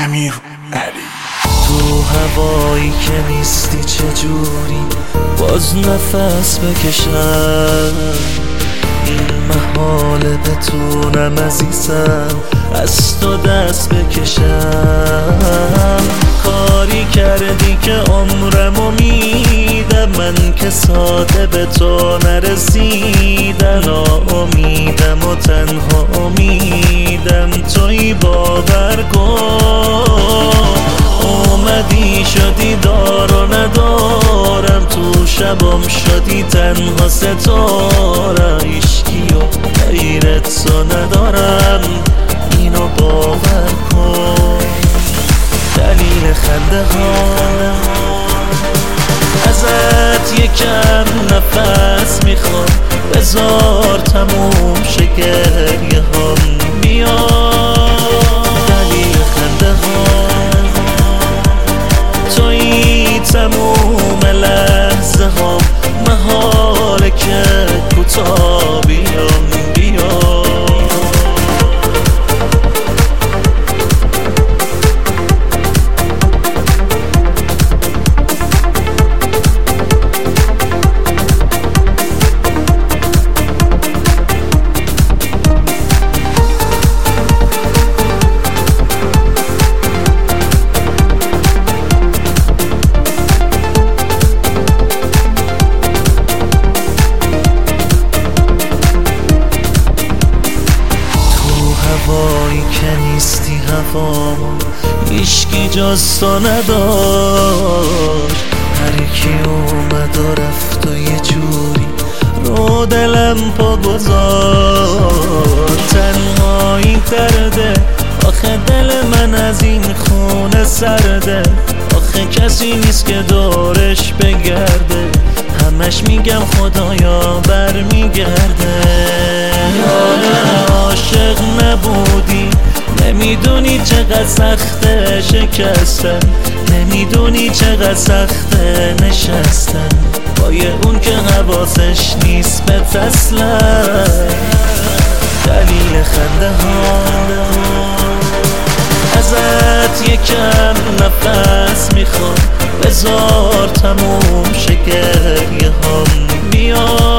امیر علی. تو هوایی که نیستی چجوری باز نفس بکشم، این محاله بتونم عزیزم از تو دست بکشم. کاری کردی که عمرمو میدم، من که ساده به تو نرسیدم. ناامیدم و تنها امیدم توی، باور کن. اومدی شدی دار و ندارم، تو شبم شدی تنها ستارم. عشقی و غیرت تو ندارم، اینو باور کن. دلیل خنده ها ازت یکم نفس میخوام، بذار تموم شه گریه هام. بیار دلیل خنده ها توی تموم لحظه هام، محاله که کوتاه بیام. هوایی که نیستی هوامو هیچکی جز تو نداشت. هر کی اومد و رفت و یه جوری رو دلم پا گذاشت. تنهایی درده آخه دل من از این خونه سرده. آخه کسی نیست که دورش بگرده، همش میگم خدایا برمیگرده. عاشق نبودی نمیدونی چقدر سخته شکستن، نمیدونی چقدر سخته نشستن با یه اون که حواسش نیست به اصلا. دلیل خنده ها ازت یکم نفس میخوام، بذار تموم شه گریه هام. بیار